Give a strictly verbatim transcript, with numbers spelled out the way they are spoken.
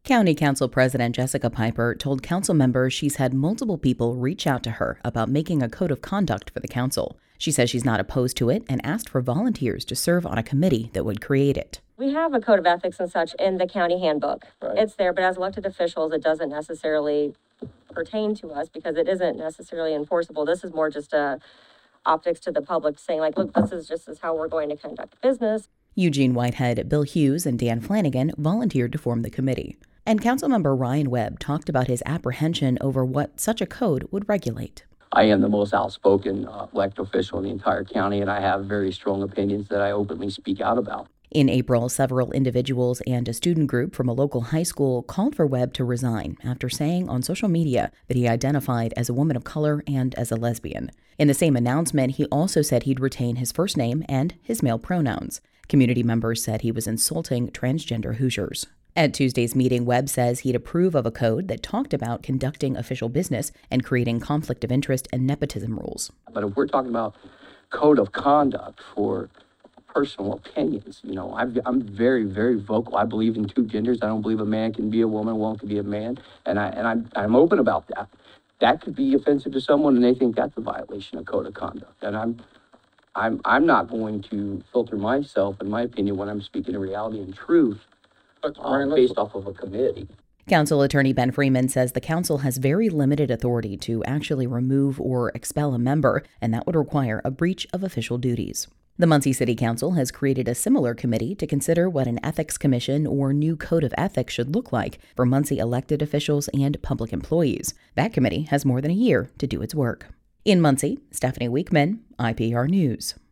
County Council President Jessica Piper told council members she's had multiple people reach out to her about making a code of conduct for the council. She says she's not opposed to it and asked for volunteers to serve on a committee that would create it. We have a code of ethics and such in the county handbook. Right. It's there, but as elected officials, it doesn't necessarily pertain to us because it isn't necessarily enforceable. This is more just a optics to the public saying like, look, this is just is how we're going to conduct business. Eugene Whitehead, Bill Hughes, and Dan Flanagan volunteered to form the committee. And Councilmember Ryan Webb talked about his apprehension over what such a code would regulate. I am the most outspoken uh, elected official in the entire county, and I have very strong opinions that I openly speak out about. In April, several individuals and a student group from a local high school called for Webb to resign after saying on social media that he identified as a woman of color and as a lesbian. In the same announcement, he also said he'd retain his first name and his male pronouns. Community members said he was insulting transgender Hoosiers. At Tuesday's meeting, Webb says he'd approve of a code that talked about conducting official business and creating conflict of interest and nepotism rules. But if we're talking about code of conduct for personal opinions, you know, I've, I'm very, very vocal. I believe in two genders. I don't believe a man can be a woman, a woman can be a man, and I and I'm I'm open about that. That could be offensive to someone, and they think that's a violation of code of conduct. And I'm I'm I'm not going to filter myself and my opinion when I'm speaking in reality and truth. Uh, based off of a committee. Council Attorney Ben Freeman says the council has very limited authority to actually remove or expel a member, and that would require a breach of official duties. The Muncie City Council has created a similar committee to consider what an ethics commission or new code of ethics should look like for Muncie elected officials and public employees. That committee has more than a year to do its work. In Muncie, Stephanie Weekman, I P R News.